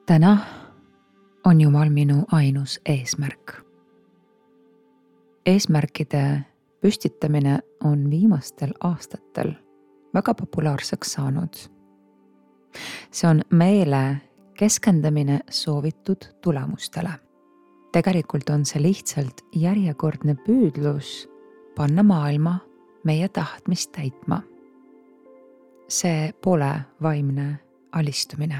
Täna on Jumal minu ainus eesmärk. Eesmärkide püstitamine on viimastel aastatel väga populaarseks saanud. See on meele keskendamine soovitud tulemustele. Tegelikult on see lihtsalt järjekordne püüdlus panna maailma meie tahtmist täitma. See pole vaimne alistumine.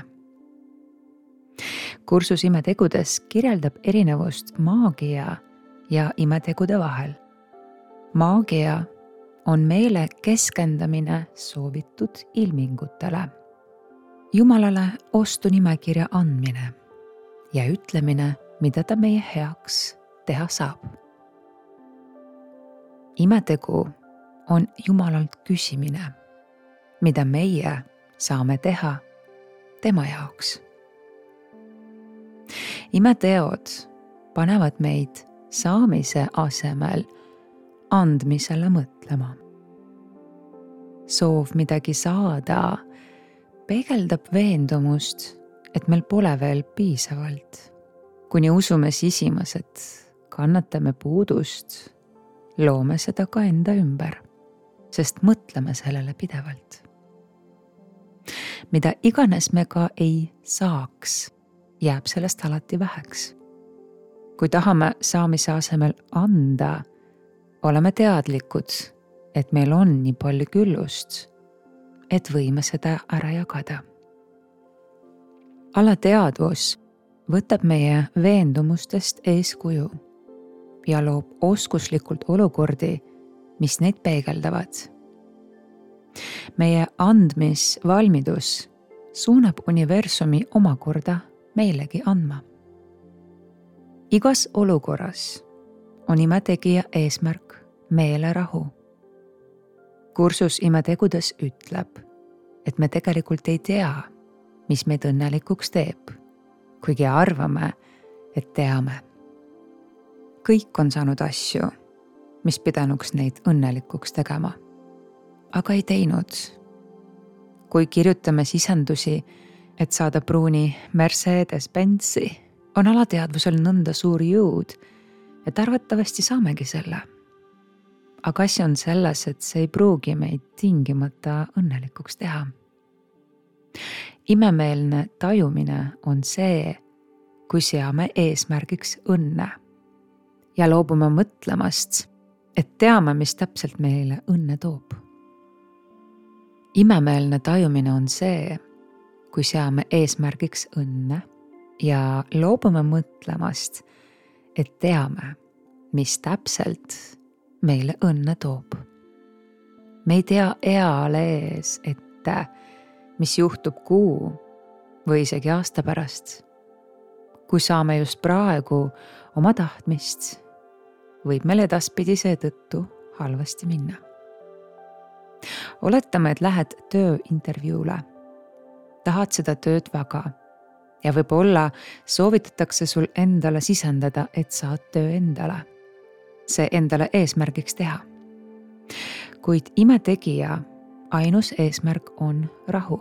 Kursus imetegudes kirjeldab erinevust maagia ja imetegude vahel. Maagia on meele keskendamine soovitud ilmingutele. Jumalale ostunimekirja andmine ja ütlemine, mida ta meie heaks teha saab. Imetegu on Jumalalt küsimine, mida meie saame teha tema jaoks. Imeteod panevad meid saamise asemel andmisele mõtlema. Soov midagi saada peegeldab veendumust, et meil pole veel piisavalt. Kuni usume sisimas, et kannatame puudust, loome seda ka enda ümber, sest mõtleme sellele pidevalt. Mida iganes me ka ei saaks, jääb sellest alati väheks. Kui tahame saamise asemel anda, oleme teadlikud, et meil on nii palju küllust, et võime seda ära jagada. Alateadvus võtab meie veendumustest eeskuju ja loob oskuslikult olukordi, mis neid peegeldavad. Meie andmisvalmidus suunab universumi omakorda meilegi andma. Igas olukorras on imetegija eesmärk meelerahu. Kursus imetegudes ütleb, et me tegelikult ei tea, mis meid õnnelikuks teeb, kuigi arvame, et teame. Kõik on saanud asju, mis pidanuks neid õnnelikuks tegema, aga ei teinud. Kui kirjutame sisendusi, et saada pruuni Mercedes-Benzi, on alateadvusel nõnda suur jõud, et arvatavasti saamegi selle. Aga asi on selles, et see ei pruugi meid tingimata õnnelikuks teha. Imemeelne tajumine on see, kui seame eesmärgiks õnne ja loobume mõtlemast, et teame, mis täpselt meile õnne toob. Imemeelne tajumine on see, kui seame eesmärgiks õnne ja loobume mõtlemast, et teame, mis täpselt meile õnne toob. Me ei tea eale ees ette, mis juhtub kuu või isegi aasta pärast. Kui saame just praegu oma tahtmist, võib meil edaspidi seetõttu halvasti minna. Oletame, et lähed tööintervjuule. Tahad seda tööd väga ja võib-olla soovitatakse sul endale sisendada, et saad töö endale. See endale eesmärgiks teha. Kuid imetegija ainus eesmärk on rahu.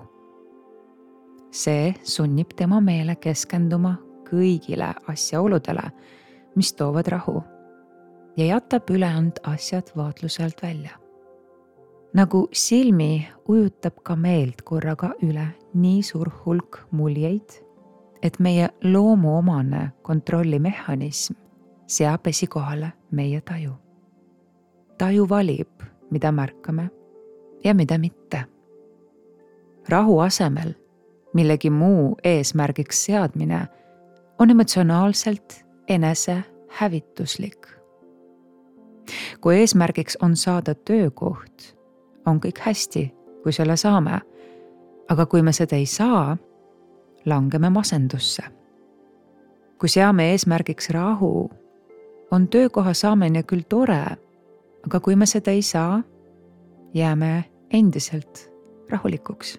See sunnib tema meele keskenduma kõigile asjaoludele, mis toovad rahu ja jätab ülejäänud asjad vaatluselt välja. Nagu silmi ujutab ka meelt korraga üle nii suur hulk muljeid, et meie loomuomane kontrollimehhanism seab esikohale meie taju. Taju valib, mida märkame ja mida mitte. Rahu asemel millegi muu eesmärgiks seadmine on emotsionaalselt enesehävituslik. Kui eesmärgiks on saada töökoht, on kõik hästi, kui selle saame, aga kui me seda ei saa, langeme masendusse. Kui seame eesmärgiks rahu, on töökoha saamine küll tore, aga kui me seda ei saa, jääme endiselt rahulikuks.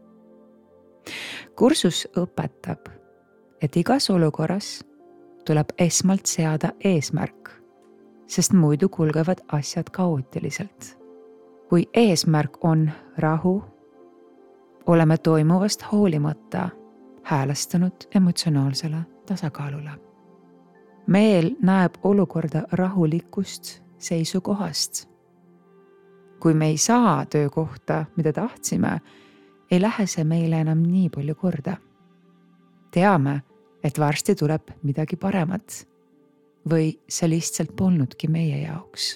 Kursus õpetab, et igas olukorras tuleb esmalt seada eesmärk, sest muidu kulgevad asjad kaootiliselt. Kui eesmärk on rahu, oleme toimuvast hoolimata häälestanud emotsionaalsele tasakaalule. Meel näeb olukorda rahulikust seisukohast. Kui me ei saa töökohta, mida tahtsime, ei lähe see meile enam nii palju korda. Teame, et varsti tuleb midagi paremat või see lihtsalt polnudki meie jaoks.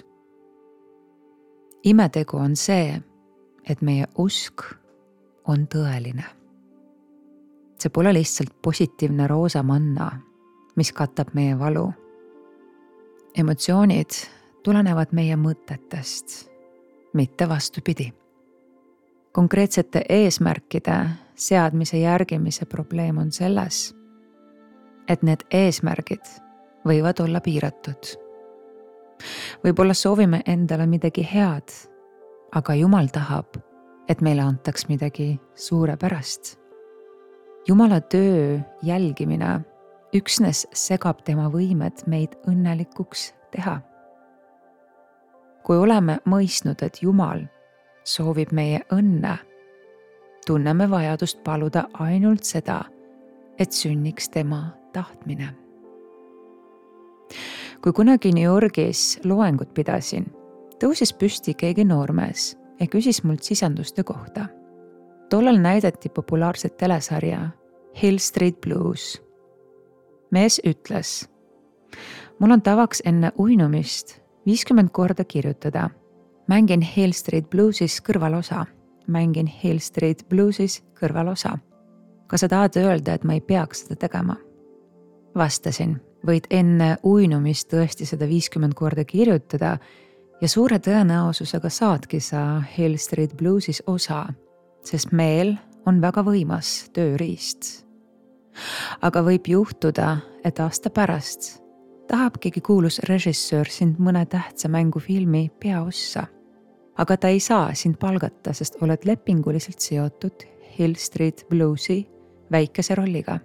Imetegu on see, et meie usk on tõeline. See pole lihtsalt positiivne roosa manna, mis katab meie valu. Emotsioonid tulenevad meie mõtetest, mitte vastupidi. Konkreetsete eesmärkide seadmise järgimise probleem on selles, et need eesmärgid võivad olla piiratud. Võib-olla soovime endale midagi head, aga Jumal tahab, et meile antaks midagi suurepärast. Jumala töö jälgimine üksnes segab tema võimed meid õnnelikuks teha. Kui oleme mõistnud, et Jumal soovib meie õnne, tunneme vajadust paluda ainult seda, et sünniks tema tahtmine. Kui kunagi New Yorgis loengut pidasin, tõusis püsti keegi noormees ja küsis mult sisenduste kohta. Tollal näidati populaarset telesarja Hill Street Blues. Mees ütles, mul on tavaks enne uinumist 50 korda kirjutada. Mängin Hill Street Bluesis kõrvalosa. Mängin Hill Street Bluesis kõrvalosa. Kas sa tahad öelda, et ma ei peaks seda tegema? Vastasin, võid enne uinumist tõesti seda 50 korda kirjutada ja suure tõenäosusega saadki sa Hill Street Bluesis osa, sest meel on väga võimas tööriist. Aga võib juhtuda, et aasta pärast tahab keegi kuulus režissöör sind mõne tähtsa mängufilmi peaossa. Aga ta ei saa sind palgata, sest oled lepinguliselt seotud Hill Street Bluesi väikese rolliga.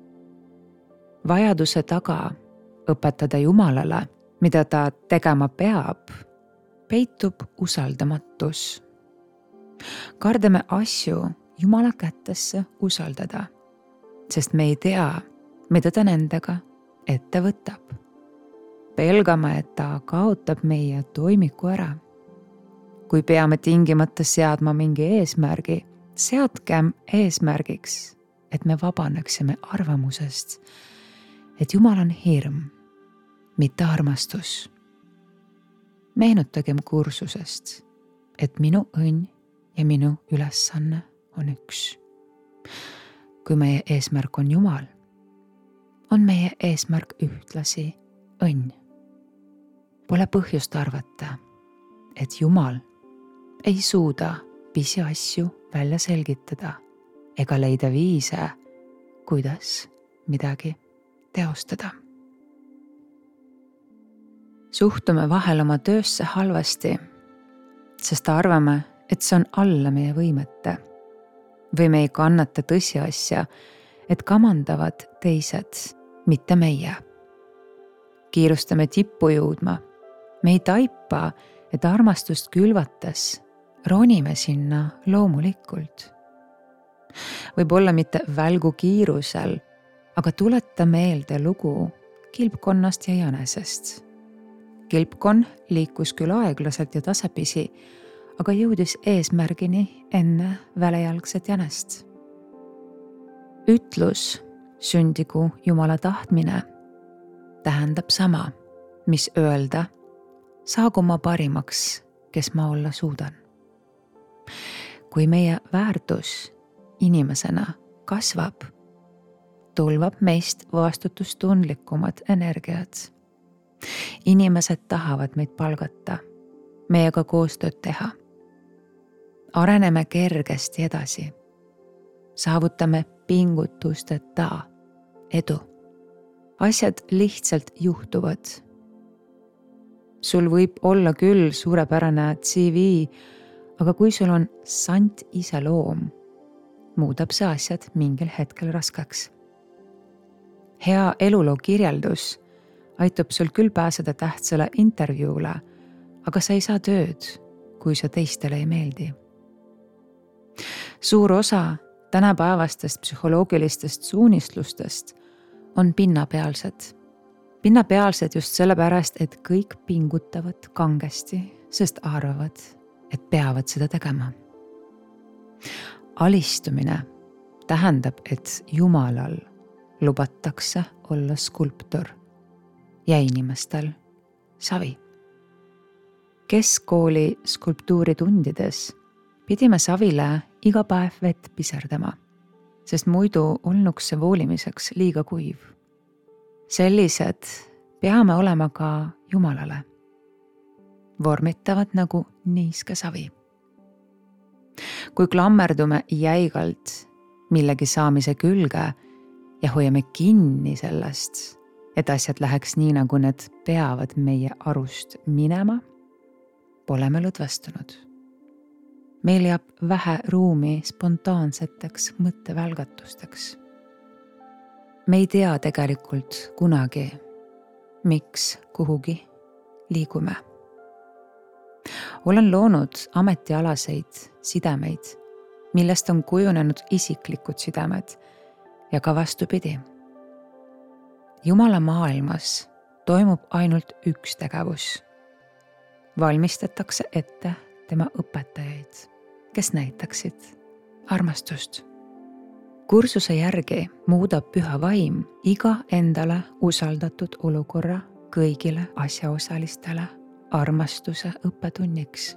Vajaduse taga õpetada Jumalale, mida ta tegema peab, peitub usaldamatus. Kardame asju Jumala kätesse usaldada, sest me ei tea, mida ta nendega ette võtab. Pelgame, et ta kaotab meie toimiku ära. Kui peame tingimata seadma mingi eesmärgi, seadkem eesmärgiks, et me vabaneksime arvamusest, et Jumal on hirm, mitte armastus. Meenutagem kursusest, et minu õnn ja minu ülesanne on üks. Kui meie eesmärk on Jumal, on meie eesmärk ühtlasi õnn. Pole põhjust arvata, et Jumal ei suuda pisiasju välja selgitada ega leida viise, kuidas midagi teostada. Suhtume vahel oma töösse halvasti, sest arvame, et see on alla meie võimete. Või me ei kannata tõsiasja, et kamandavad teised, mitte meie. Kiirustame tippu jõudma. Me ei taipa, et armastust külvates ronime sinna loomulikult. Võib-olla mitte välgu kiirusel, aga tuleta meelde lugu kilpkonnast ja jänesest. Kilpkonn liikus küll aeglaselt ja tasapisi, aga jõudis eesmärgini enne välejalgset jänest. Ütlus sündigu Jumala tahtmine tähendab sama, mis öelda saagu ma parimaks, kes ma olla suudan. Kui meie väärtus inimesena kasvab, tulvab meist vastutustundlikumad energiad. Inimesed tahavad meid palgata, meiega koostööd teha. Areneme kergesti edasi. Saavutame pingutusteta edu. Asjad lihtsalt juhtuvad. Sul võib olla küll suurepärane CV, aga kui sul on sant iseloom, muudab see asjad mingil hetkel raskeks. Hea eluloo kirjeldus aitab sul küll pääseda tähtsale intervjuule, aga sa ei saa tööd, kui sa teistele ei meeldi. Suur osa tänapäevastest psühholoogilistest suunistlustest on pinnapealsed. Pinnapealsed just sellepärast, et kõik pingutavad kangesti, sest arvavad, et peavad seda tegema. Alistumine tähendab, et Jumalal lubatakse olla skulptor ja inimestel savi. Keskkooli skulptuuritundides pidime savile iga päev vett piserdama, sest muidu olnuks see voolimiseks liiga kuiv. Sellised peame olema ka Jumalale. Vormitavad nagu niiske savi. Kui klammerdume jäigalt millegi saamise külge ja hoiame kinni sellest, et asjad läheks nii, nagu need peavad meie arust minema, pole me lõdvestunud. Meil jääb vähe ruumi spontaanseteks mõttevälgatusteks. Me ei tea tegelikult kunagi, miks kuhugi liigume. Olen loonud ametialaseid sidemeid, millest on kujunenud isiklikud sidemed ja ka vastupidi. Jumala maailmas toimub ainult üks tegevus. Valmistatakse ette tema õpetajaid, kes näitaksid armastust. Kursuse järgi muudab Püha Vaim iga endale usaldatud olukorra kõigile asjaosalistele armastuse õppetunniks.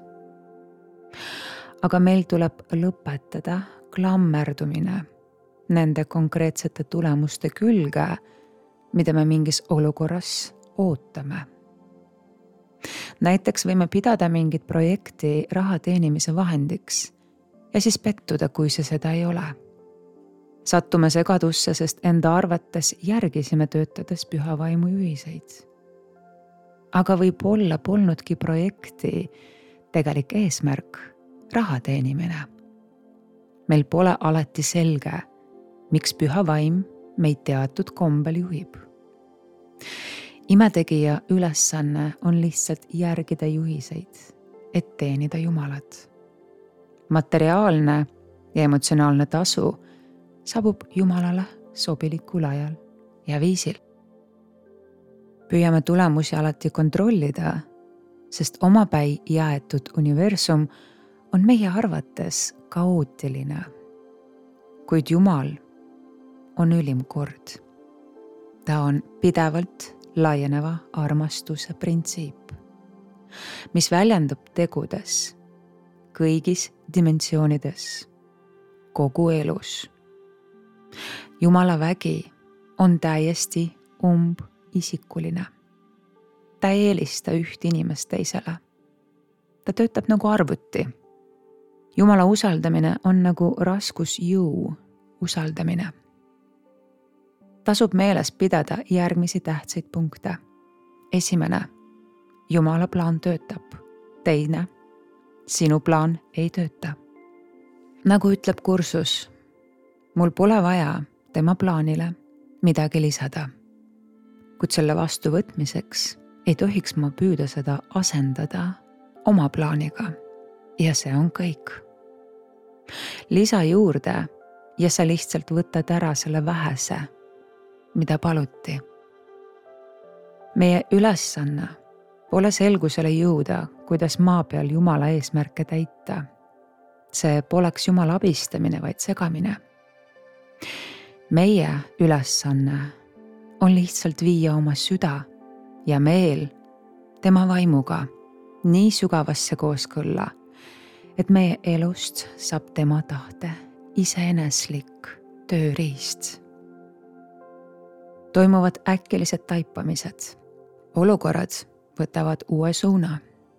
Aga meil tuleb lõpetada klammerdumine nende konkreetsete tulemuste külge, mida me mingis olukorras ootame. Näiteks võime pidada mingit projekti raha teenimise vahendiks ja siis pettuda, kui see seda ei ole. Sattume segadusse, sest enda arvates järgisime töötades Püha Vaimu juhiseid. Aga võib-olla polnudki projekti tegelik eesmärk raha teenimine. Meil pole alati selge, miks Püha Vaim meid teatud kombel juhib. Imetegija ülesanne on lihtsalt järgida juhiseid, et teenida Jumalat. Materiaalne ja emotsionaalne tasu saabub Jumalale sobilikul ajal ja viisil. Püüame tulemusi alati kontrollida, sest omapäi jäetud universum on meie arvates kaootiline. Kuid Jumal on ülim kord. Ta on pidevalt laieneva armastuse printsiip, mis väljendub tegudes, kõigis dimensioonides, kogu elus. Jumala vägi on täiesti umbisikuline. Ta ei eelista üht inimest teisele. Ta töötab nagu arvuti. Jumala usaldamine on nagu raskusjõu usaldamine. Tasub meeles pidada järgmisi tähtsaid punkte. Esimene, Jumala plaan töötab. Teine, sinu plaan ei tööta. Nagu ütleb kursus, mul pole vaja tema plaanile midagi lisada. Kuid selle vastuvõtmiseks ei tohiks ma püüda seda asendada oma plaaniga. Ja see on kõik. Lisa juurde ja sa lihtsalt võtad ära selle vähese, mida paluti. Meie ülesanne pole selgusele jõuda, kuidas maa peal Jumala eesmärke täita. See poleks Jumala abistamine, vaid segamine. Meie ülesanne on lihtsalt viia oma süda ja meel tema vaimuga nii sügavasse kooskõlla, et meie elust saab tema tahte iseeneslik tööriist. Toimuvad äkilised taipamised. Olukorrad võtavad uue suuna.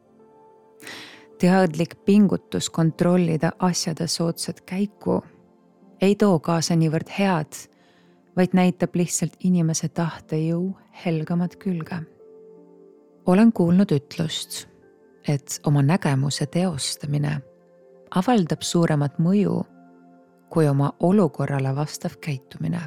Teadlik pingutus kontrollida asjade soodsat käiku ei too kaasa niivõrd head, vaid näitab lihtsalt inimese tahtejõu helgamat külge. Olen kuulnud ütlust, et oma nägemuse teostamine avaldab suuremat mõju kui oma olukorrale vastav käitumine.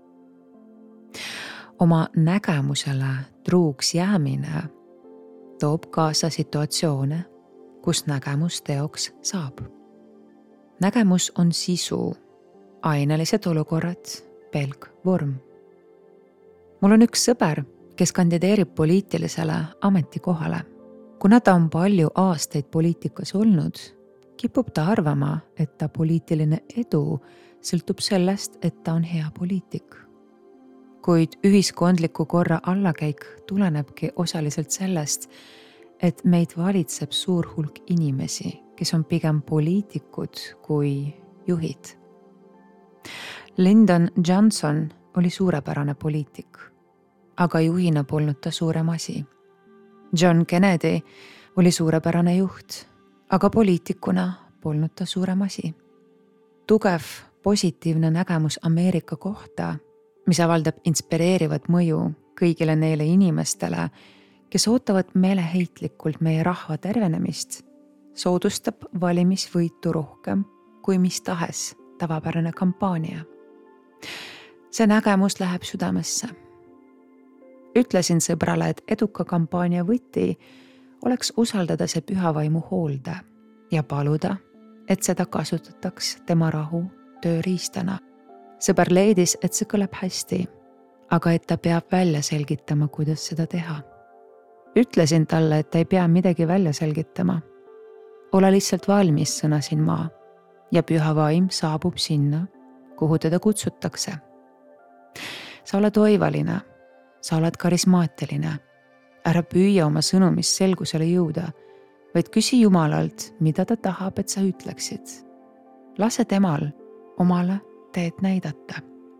Oma nägemusele truuks jäämine toob kaasa situatsioone, kus nägemus teoks saab. Nägemus on sisu ainelised olukorrad, pelg, vorm. mul on üks sõber, kes kandideerib poliitilisele ametikohale. Kuna ta on palju aastaid poliitikas olnud, kipub ta arvama, et ta poliitiline edu sõltub sellest, et ta on hea poliitik. Kuid ühiskondliku korra allakäik tulenebki osaliselt sellest, et meid valitseb suur hulk inimesi, kes on pigem poliitikud kui juhid. Lyndon Johnson oli suurepärane poliitik, aga juhina polnud ta suurem asi. John Kennedy oli suurepärane juht, aga poliitikuna polnud ta suurem asi. Tugev, positiivne nägemus Ameerika kohta, mis avaldab inspireerivat mõju kõigile neile inimestele, kes ootavad meeleheitlikult meie rahva tervenemist, soodustab valimisvõitu rohkem kui mis tahes tavapärane kampaania. See nägemus läheb südamesse. Ütlesin sõbrale, et eduka kampaania võti oleks usaldada see püha vaimu hoolde ja paluda, et seda kasutataks tema rahu tööriistana. Sõber leidis, et see kõlab hästi, aga et ta peab välja selgitama, kuidas seda teha. Ütlesin talle, et ta ei pea midagi välja selgitama. Ole lihtsalt valmis, sõnasin ma, ja püha vaim saabub sinna, kuhu teda kutsutakse. Sa oled oivaline, sa oled karismaatiline. Ära püüa oma sõnumis selgusele jõuda, vaid küsi Jumalalt, mida ta tahab, et sa ütleksid. Lase temal omale teed näidata.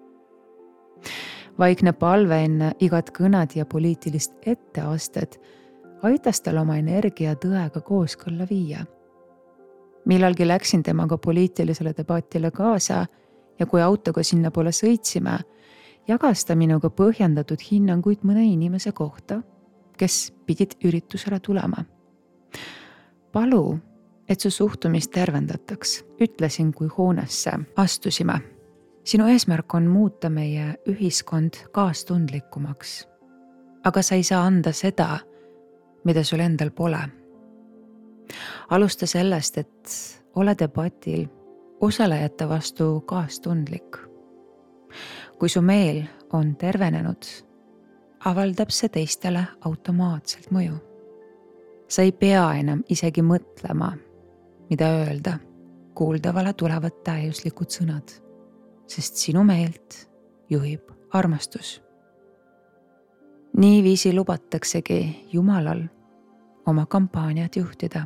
Vaikne palve enne igat kõnad ja poliitilist etteastet aitas tal oma energia tõega kooskõlla viia. Millalgi läksin temaga poliitilisele debatile kaasa ja kui autoga sinna poole sõitsime, jagas ta minuga põhjendatud hinnanguid mõne inimese kohta, kes pidid üritusele tulema. Palu, et su suhtumist tervendataks, ütlesin, kui hoonesse astusime. Sinu eesmärk on muuta meie ühiskond kaastundlikumaks, aga sa ei saa anda seda, mida sul endal pole. Alusta sellest, et ole debatil osalejate vastu kaastundlik. Kui su meel on tervenenud, avaldab see teistele automaatselt mõju. Sa ei pea enam isegi mõtlema, mida öelda, kuuldavale tulevad täiuslikud sõnad, sest sinu meelt juhib armastus. Niiviisi lubataksegi Jumalal oma kampaaniat juhtida.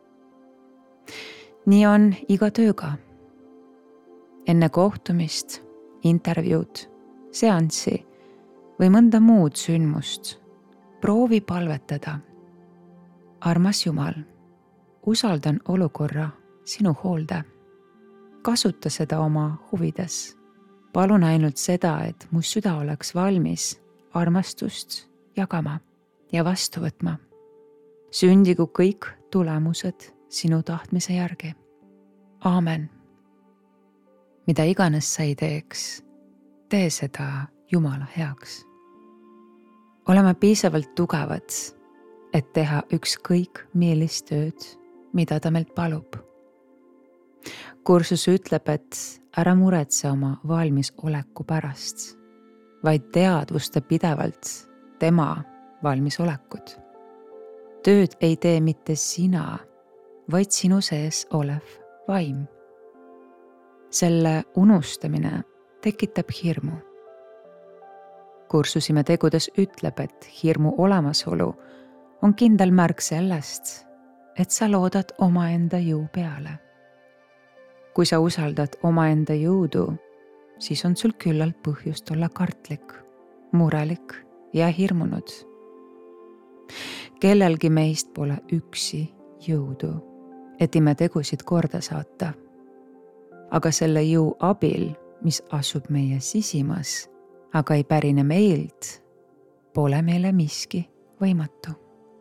Nii on iga tööga. Enne kohtumist, intervjuud, seanssi või mõnda muud sündmust proovi palvetada. Armas Jumal, usaldan olukorra sinu hoolde. Kasuta seda oma huvides. Palun ainult seda, et mu süda oleks valmis armastust jagama ja vastu võtma. Sündigu kõik tulemused sinu tahtmise järgi. Aamen. Mida iganes sa ei teeks, tee seda Jumala heaks. Oleme piisavalt tugevad, et teha ükskõik millist tööd, mida ta meilt palub. Kursus ütleb, et ära muretse oma valmisoleku pärast, vaid teadvusta pidevalt tema valmisolekut. Tööd ei tee mitte sina, vaid sinu sees olev vaim. Selle unustamine tekitab hirmu. Kursusime tegudes ütleb, et hirmu olemasolu on kindel märk sellest, et sa loodad omaenda jõu peale. Kui sa usaldad omaenda jõudu, siis on sul küllalt põhjust olla kartlik, murelik ja hirmunud. Kellelgi meist pole üksi jõudu, et imetegusid korda saata. Aga selle jõu abil, mis asub meie sisimas, aga ei pärine meilt, pole meile miski võimatu.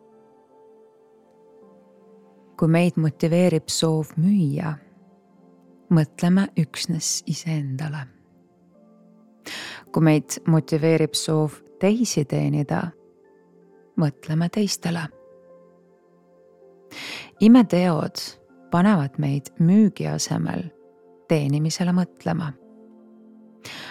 Kui meid motiveerib soov müüa, mõtleme üksnes iseendale. Kui meid motiveerib soov teisi teenida, mõtleme teistele. Imeteod panevad meid müügi asemel teenimisele mõtlema.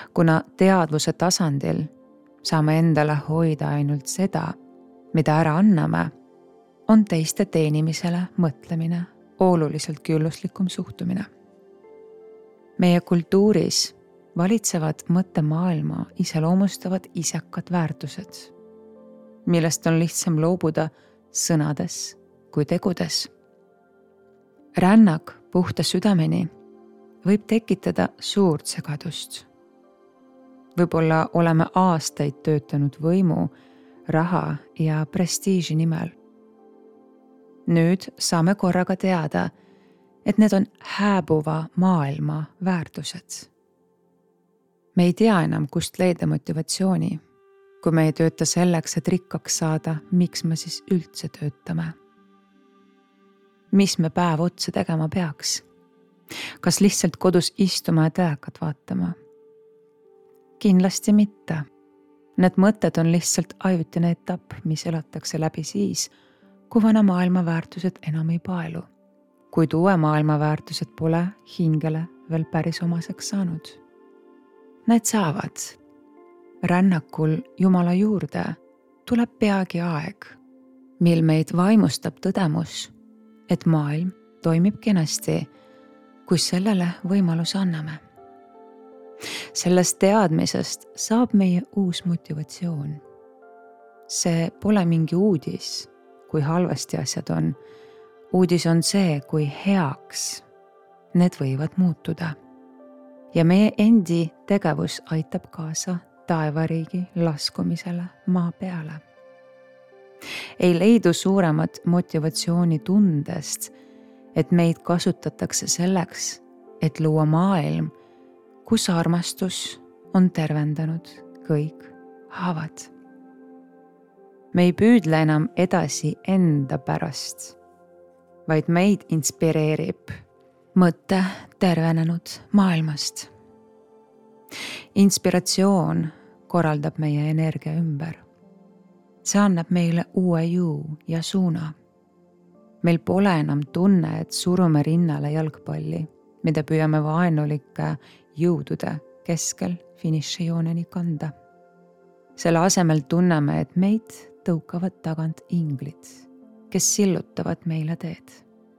kuna teadvuse tasandil saame endale hoida ainult seda, mida ära anname, on teiste teenimisele mõtlemine oluliselt külluslikum suhtumine. Meie kultuuris valitsevad mõttemaailma iseloomustavad isekad väärtused, millest on lihtsam loobuda sõnades kui tegudes. Rännak puhta südameni võib tekitada suurt segadust. Võib-olla oleme aastaid töötanud võimu, raha ja prestiiži nimel. Nüüd saame korraga teada, et need on hääbuva maailma väärtused. Me ei tea enam, kust leida motivatsiooni, kui me ei tööta selleks, et rikkaks saada, miks me siis üldse töötame. Mis me päev otsa tegema peaks? Kas lihtsalt kodus istuma ja telekat vaatama? Kindlasti mitte. Need mõtted on lihtsalt ajutine etapp, mis elatakse läbi siis, kui vana maailma väärtused enam ei paelu, kuid uue maailma väärtused pole hingele veel päris omaseks saanud. Need saavad. Rännakul Jumala juurde tuleb peagi aeg, mil meid vaimustab tõdemus, et maailm toimib kenasti, kui sellele võimaluse anname. Sellest teadmisest saab meie uus motivatsioon. See pole mingi uudis, kui halvasti asjad on. Uudis on see, kui heaks need võivad muutuda. Ja meie endi tegevus aitab kaasa taevariigi laskumisele maa peale. Ei leidu suuremat motivatsiooni tundest, et meid kasutatakse selleks, et luua maailm, kus armastus on tervendanud kõik haavad. Me ei püüdle enam edasi enda pärast, vaid meid inspireerib mõte tervenenud maailmast. Inspiratsioon korraldab meie energia ümber. See annab meile uue jõu ja suuna. Meil pole enam tunne, et surume rinnale jalgpalli, mida püüame vaenulike jõudude keskel finišijooneni kanda. Selle asemel tunneme, et meid tõukavad tagant inglid, kes sillutavad meile teed.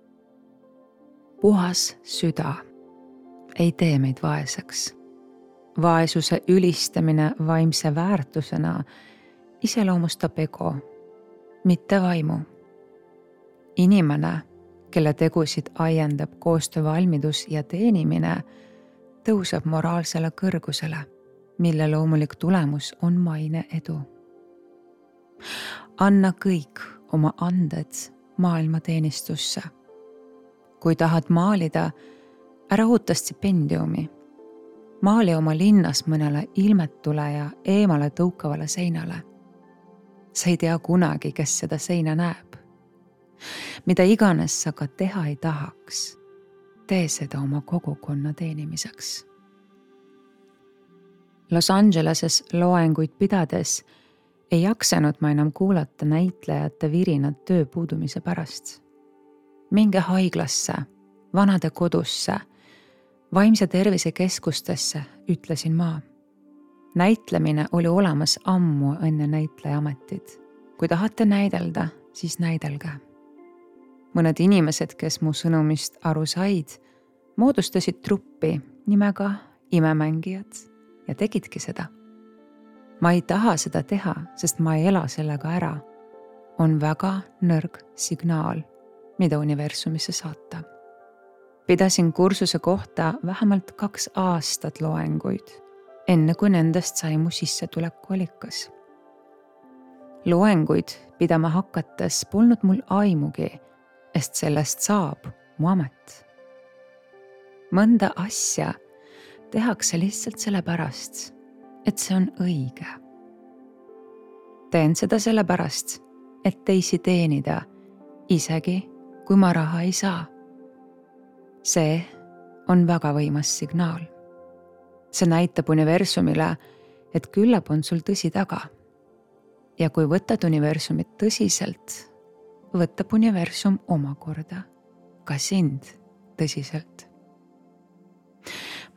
Puhas süda ei tee meid vaeseks. Vaesuse ülistamine vaimse väärtusena iseloomustab ego, mitte vaimu. Inimene, kelle tegusid aiendab koostöövalmidus ja teenimine, tõuseb moraalsele kõrgusele, mille loomulik tulemus on maine edu. Anna kõik oma anded maailmateenistusse. Kui tahad maalida, ära oota stipendiumi. Maali oma linnas mõnele ilmetule ja eemale tõukavale seinale. Sa ei tea kunagi, kes seda seina näeb. Mida iganes sa ka teha ei tahaks, tee seda oma kogukonna teenimiseks. Los Angeleses loenguid pidades ei jaksanud ma enam kuulata näitlejate virinat töö puudumise pärast. Minge haiglasse, vanade kodusse, vaimse tervise keskustesse, ütlesin ma. Näitlemine oli olemas ammu enne näitleja ametit. Kui tahate näidelda, siis näidelge. Mõned inimesed, kes mu sõnumist aru said, moodustasid truppi nimega Imemängijad ja tegidki seda. Ma ei taha seda teha, sest ma ei ela sellega ära. On väga nõrg signaal, mida universumisse saata. Pidasin kursuse kohta vähemalt 2 aastat loenguid, enne kui nendest sai mu sissetulekuallikas. Loenguid pidama hakates polnud mul aimugi, sest sellest saab mu amet. Mõnda asja tehakse lihtsalt sellepärast, et see on õige. Teen seda sellepärast, et teisi teenida, isegi kui ma raha ei saa. See on väga võimas signaal. See näitab universumile, et küllap on sul tõsi taga. Ja kui võtad universumit tõsiselt, võtab universum omakorda ka sind tõsiselt.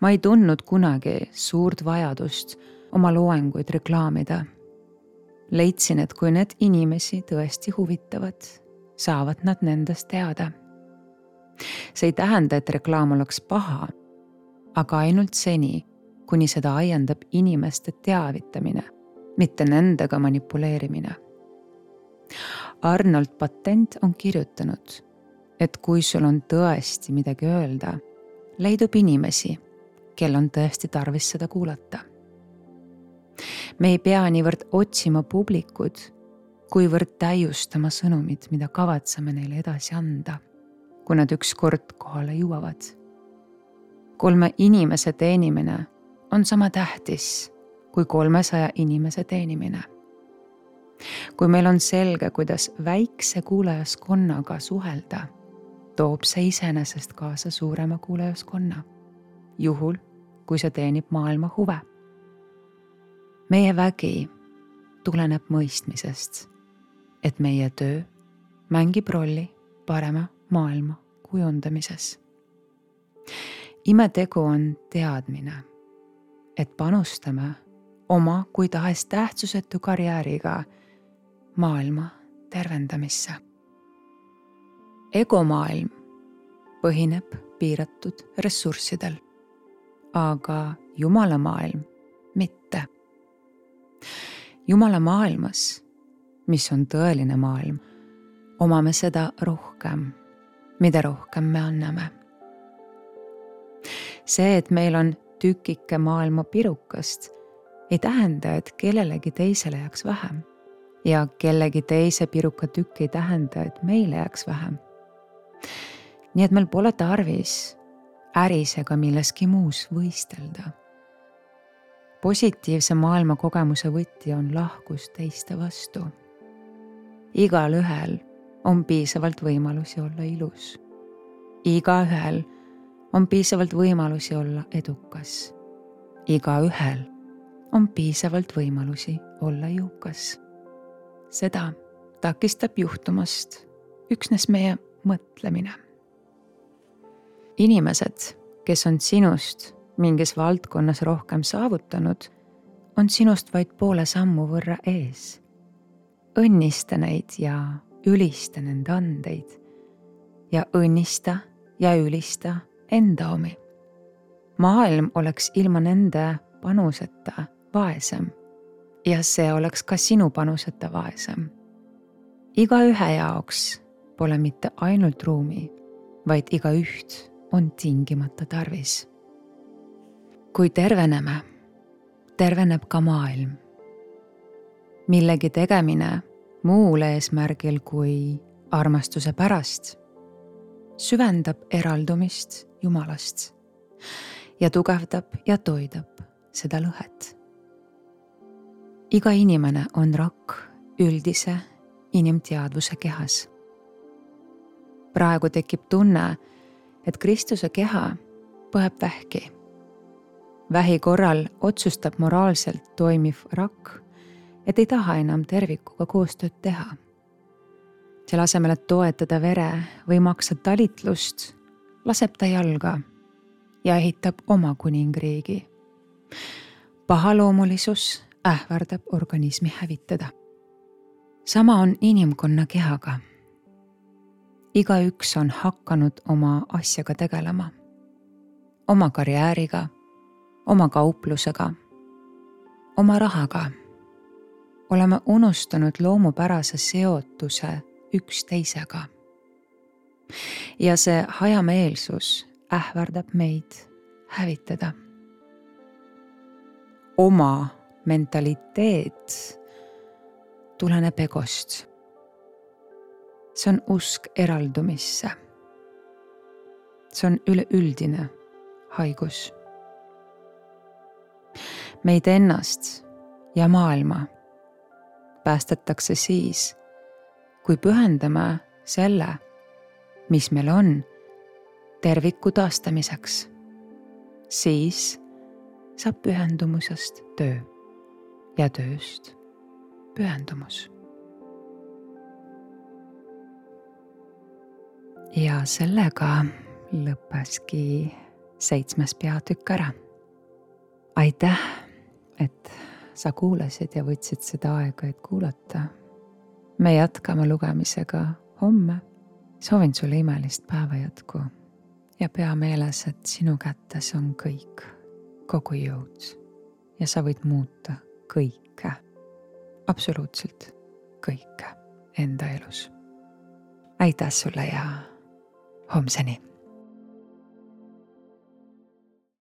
ma ei tundnud kunagi suurt vajadust oma loenguid reklaamida. Leidsin, et kui need inimesi tõesti huvitavad, saavad nad nendest teada. See ei tähenda, et reklaam oleks paha, aga ainult seni, kuni seda aiandab inimeste teavitamine, mitte nendega manipuleerimine. Arnold Patent on kirjutanud, et kui sul on tõesti midagi öelda, leidub inimesi, kel on tõesti tarvis seda kuulata. Me ei pea niivõrd otsima publikud, kuivõrd täiustama sõnumid, mida kavatseme neile edasi anda, kui nad ükskord kohale jõuavad. 3 inimese teenimine on sama tähtis kui 300 inimese teenimine. Kui meil on selge, kuidas väikse kuulajaskonnaga suhelda, toob see iseenesest kaasa suurema kuulajaskonna, juhul kui see teenib maailma huve. Meie vägi tuleneb mõistmisest, et meie töö mängib rolli parema maailma kujundamises. Imetegu on teadmine, et panustame oma kui tahes tähtsusetu karjääriga maailma tervendamisse. Egomaailm põhineb piiratud ressurssidel, aga Jumala maailm mitte. Jumala maailmas, mis on tõeline maailm, omame seda rohkem, mida rohkem me anname. See, et meil on tükike maailma pirukast, ei tähenda, et kellelegi teisele jääks vähem. Ja kellegi teise piruka tükk ei tähenda, et meile jääks vähem. Nii et meil pole tarvis äris ega milleski muus võistelda. Positiivse maailma kogemuse võti on lahkus teiste vastu. Igal ühel on piisavalt võimalusi olla ilus. Igaühel on piisavalt võimalusi olla edukas. Igaühel on piisavalt võimalusi olla jõukas. Seda takistab juhtumast üksnes meie mõtlemine. Inimesed, kes on sinust mingis valdkonnas rohkem saavutanud, on sinust vaid poole sammu võrra ees. Õnnista neid ja ülista nende andeid ja õnnista ja ülista enda omi. Maailm oleks ilma nende panuseta vaesem ja see oleks ka sinu panuseta vaesem. Igaühe jaoks pole mitte ainult ruumi, vaid igaüht on tingimata tarvis. Kui terveneme, terveneb ka maailm. Millegi tegemine muul eesmärgil kui armastuse pärast süvendab eraldumist Jumalast ja tugevdab ja toidab seda lõhet. Iga inimene on rakk üldise inimteadvuse kehas. Praegu tekib tunne, et Kristuse keha põeb vähki. Vähi korral otsustab moraalselt toimiv rakk, et ei taha enam tervikuga koostööd teha. Selle asemel, et toetada vere või maksa talitlust, laseb ta jalga ja ehitab oma kuningriigi. Pahaloomulisus ähvardab organismi hävitada. Sama on inimkonna kehaga. Igaüks on hakanud oma asjaga tegelema. Oma karjääriga, oma kauplusega, oma rahaga. Oleme unustanud loomupärase seotuse üksteisega. Ja see hajameelsus ähvardab meid hävitada. Oma mentaliteet tuleneb egost. See on usk eraldumisse. See on üleüldine haigus. Meid ennast ja maailma päästetakse siis, kui pühendame selle, mis meil on, terviku taastamiseks. Siis saab pühendumusest töö ja tööst pühendumus. Ja sellega lõppeski 7. peatükk ära. aitäh, et sa kuulasid ja võtsid seda aega, et kuulata. me jätkame lugemisega homme. soovin sulle imelist päeva jätku ja pea meeles, et sinu kätes on kõik, kogu jõud ja sa võid muuta kõike, absoluutselt kõike enda elus. aitäh sulle ja homseni!